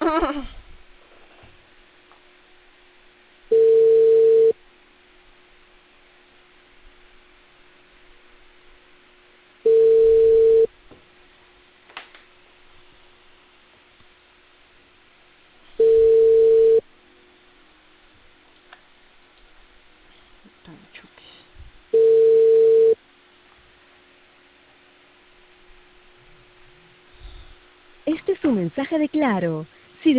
Çok iyi. Este es un mensaje de Claro.